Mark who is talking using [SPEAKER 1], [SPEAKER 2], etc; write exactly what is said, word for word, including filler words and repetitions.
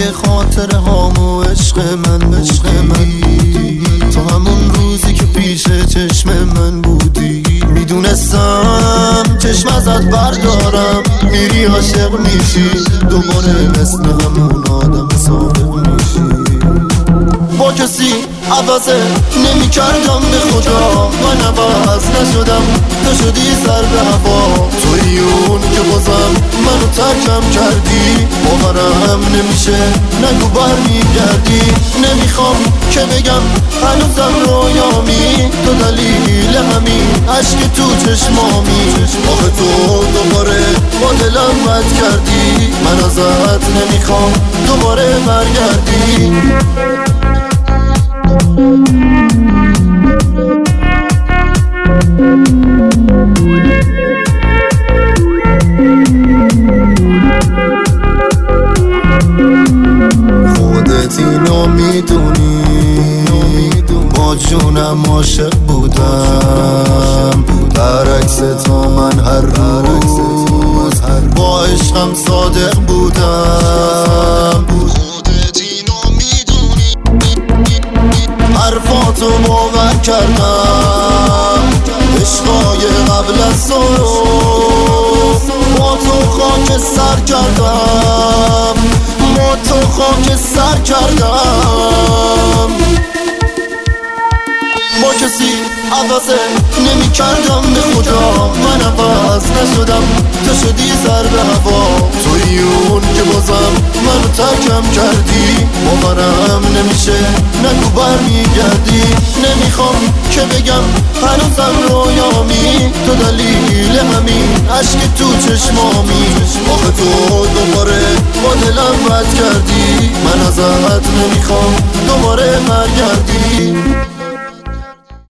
[SPEAKER 1] همه خاطره هامو عشق من عشق من تا همون روزی که پیش چشم من بودی میدونستم چشم ازت بردارم میری عاشق میشی دوباره مثل همون آدم صادق میشی با کسی عوضه نمی کردم به خدا من عوض نشدم تو شدی سر به هوا توی اون که بازم منو ترکم کردی باورم نمیشه نگو بر میگردی نمیخوام که بگم هنوزم رویامی تو دلیل همین عشق تو چشمامی آخه تو دوباره با دلم رد کردی من ازت نمیخوام دوباره برگردی خودت اینو میدونی با جونم عاشق بودم برعکس تو من هر روز با عشقم صادق بودم خودت اینو میدونی حرفاتو باور کردم عشقای قبل از تو با تو خاک سر کردم با تو خاک سر کردم با کسی عوضه نمی کردم به خدا من عوض نشدم تو شدی سر به هوا توی اون که بازم منو ترکم کردی باورم نمیشه نگو بر میگردی نمیخوام که بگم هنوزم رویامی تو دلیل همین عشق تو چشمامی آخه تو دوباره با دلم رد کردی من ازت نمیخوام دوباره برگردی